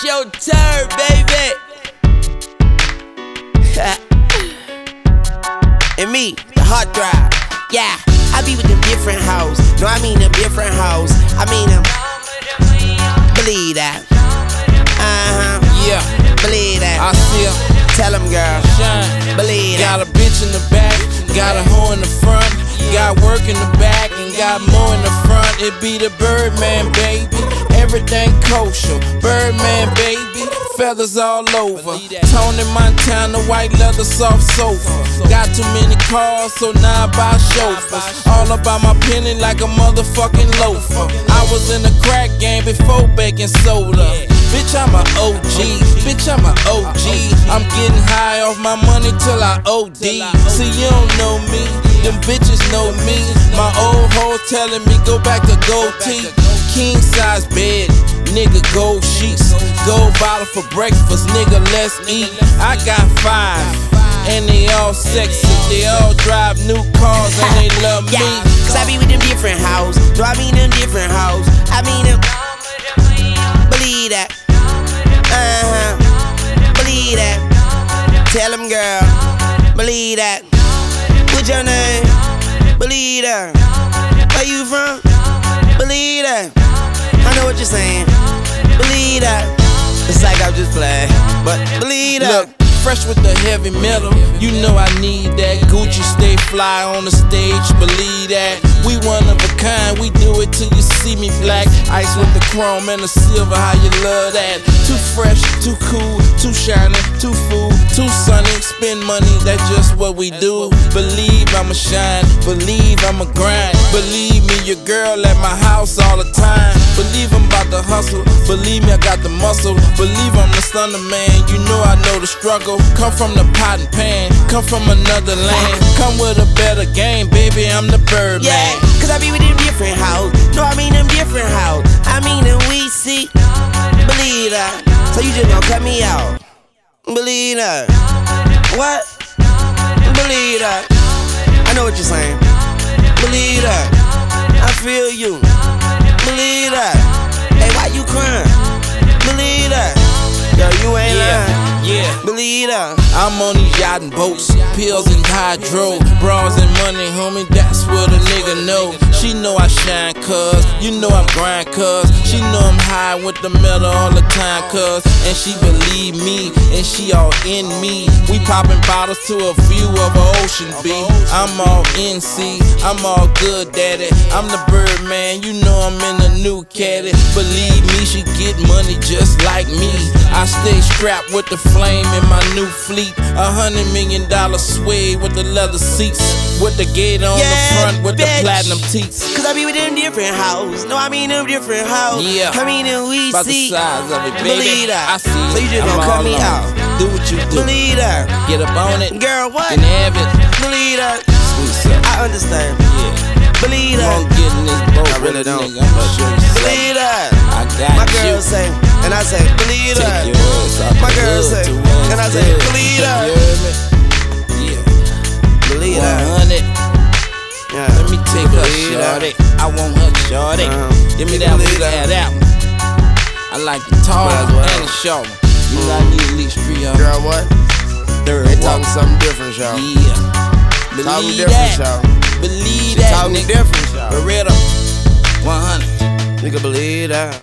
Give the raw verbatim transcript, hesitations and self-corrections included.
It's your turn, baby. And me, the hard drive. Yeah, I be with them different hoes. No, I mean them different hoes. I mean them. Believe that. Uh-huh. Yeah, Believe that. I see her. Tell them, girl. Shine. Believe that. Got a bitch in the back, got a hoe in the front, got work in the back and got more in the front. It be the Birdman, baby. Everything kosher. Birdman, baby. Feathers all over. Tony Montana, white leather, soft sofa. Got too many cars, so now I buy chauffeurs. All about my penny like a motherfucking loafer. I was in the crack game before baking soda. Bitch, I'm a O G. Bitch, I'm a O G. I'm getting high off my money till I O D. See, you don't know me. Them bitches know me. My old hoe telling me go back to gold teeth. King size bed, nigga, gold sheets. Gold bottle for breakfast, nigga, let's eat. I got five, and they all sexy. They all drive new cars and they love me. Yeah, cause I be with them different hoes. Do I mean them different hoes? I mean them. Believe that. Uh-huh. Believe that. Tell them, girl. Believe that. What's your name? Believe that. Where you from? Believe that. I know what you're saying. Believe that. It's like I'm just playing, but believe that. Look, fresh with the heavy metal, you know I need that. Gucci stay fly on the stage, believe that. We one of a kind, we do it till you see me black. Ice with the chrome and the silver, how you love that. Too fresh, too cool, too shiny, too fool, too sunny. Spend money, that's just what we do. Believe I'ma shine, believe I'ma grind. Believe me, your girl at my house all the time. Believe I'm about to hustle, believe me I got the muscle. Believe I'm the stunner man, you know I know the struggle. Come from the pot and pan, come from another land. Come with a better game, baby, I'm the Birdman. Yeah, cause I be with them different hoes. No, I mean them different hoes. I mean them we see. Believe that. So you just gonna cut me out. Believe that. What? Believe that. I know what you're saying. Believe that. I feel you. Believe that. Hey, why you crying? Believe that. Girl, you ain't lying. Yeah, Believe that. I'm on these yacht and boats, pills and hydro, bras and money, homie, that's what a nigga know. She know I shine, cuz, you know I'm grind, cuz. She know I'm high with the metal all the time, cuz. And she believe me, and she all in me. We popping bottles to a view of an ocean, B. I'm all N C, I'm all good, daddy. I'm the Birdman, you know I'm in the new caddy. Believe me, she get money just like me. I stay strapped with the flame in my new fleet. A hundred million dollar suede with the leather seats, with the gate on Yeah, the front with bitch. the platinum teats. Cause I be with them different hoes. No, I mean them different hoes. Yeah. I mean them we About the see. size of it, baby. Believe that. I see it. So you just I'm gonna cut all me on out. it. Do what you do. Believe that. Get up on it. Girl, what? Can have it. Believe that. Sweet stuff. I understand. Yeah. Believe You that. won't get in this boat. I really with a don't. nigga. I'ma show you something. Believe that. I got My you. girl say, and I say, believe Take that. your ass out My the girl hood say, to where and I it's say, good. believe that. You heard me? Yeah. Believe that. one hundred. Yeah. Let me take her, Believe that. shorty. I want her, shorty. Uh-huh. Give me that one, Believe you can that. have that one. I like the tall Might as one well. and the short one. You know I need at least three of them. Girl, what? Third They one. talking something different, y'all. Yeah. Talking Believe different, that. y'all. Believe She that, talking nigga. different, y'all. Beretta. one hundred. Nigga, believe that.